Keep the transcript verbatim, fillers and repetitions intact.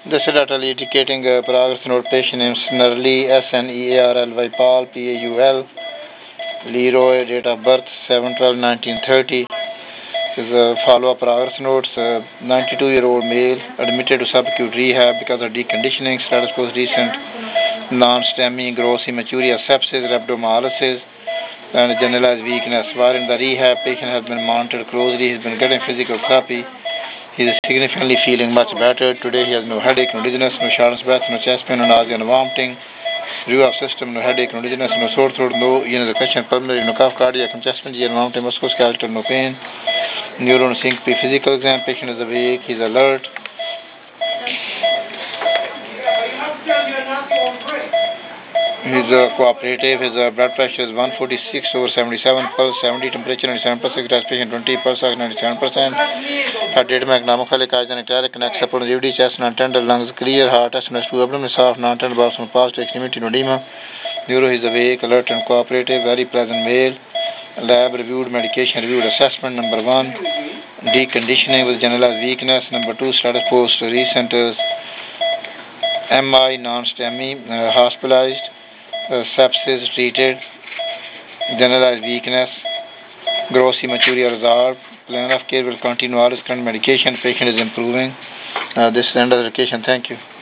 This is data indicating uh, progress note. Patient name Snerly, S N E A R L Y, Paul, P A U L, Leroy, date of birth seven twelve nineteen thirty. Is a follow-up progress notes. Uh, ninety-two year old male admitted to subacute rehab because of deconditioning, status post recent non-STEMI, gross hematuria, sepsis, rhabdomyolysis, and generalized weakness. While in the rehab, patient has been monitored closely. He's been getting physical therapy. He is significantly feeling much better. Today he has no headache, no dizziness, no shortness of breath, no chest pain, no nausea, no vomiting. Review of system, no headache, no dizziness, no sore throat, no ear question, pulmonary, no cough, cardiac, no chest pain, G N vomiting, musculoskeletal, no pain. Neuron syncope, physical exam, patient is awake, he's alert. He's uh, cooperative, his uh, blood pressure is one forty-six over seventy-seven, pulse seventy, temperature ninety-seven percent, respiration twenty, pulse ox ninety-seven percent, heart rate magnomophilic, isogenic, neck support, G D, chest non-tender, lungs clear, heart test, S two, abdomen soft, non-tender, bowels positive, extremity, no edema. Neuro is awake, alert and cooperative, very pleasant male. Lab reviewed, medication reviewed, assessment number one, deconditioning with generalized weakness. Number two, status post recent uh, M I non-STEMI, uh, hospitalized, uh, sepsis treated, generalized weakness, gross hematuria resolved. Plan of care will continue all his current medication. Patient is improving. Uh, this is the end of the education. Thank you.